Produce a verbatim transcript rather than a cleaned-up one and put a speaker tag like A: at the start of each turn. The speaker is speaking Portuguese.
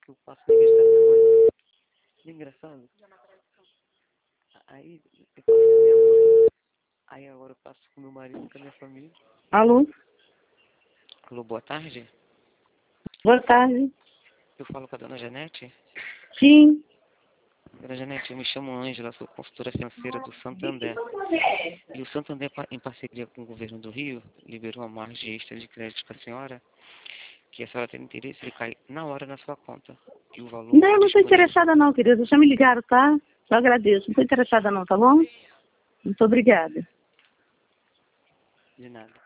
A: que eu passo no aniversário da minha mãe. E é engraçado. Aí, eu passo com a minha mãe. Aí agora eu passo com meu marido, com a minha família.
B: Alô?
A: Alô, boa tarde.
B: Boa tarde.
A: Eu falo com a dona Janete.
B: Sim.
A: Dona Janete, eu me chamo Ângela, sou consultora financeira do Santander. E o Santander, em parceria com o governo do Rio, liberou uma margem extra de crédito para a senhora, que a senhora tem interesse, ele cai na hora na sua conta. E o valor
B: Não, eu não estou
A: disponível...
B: interessada não, querida. Já me ligaram, tá? Eu agradeço. Não estou interessada não, tá bom? Muito obrigada.
A: De nada.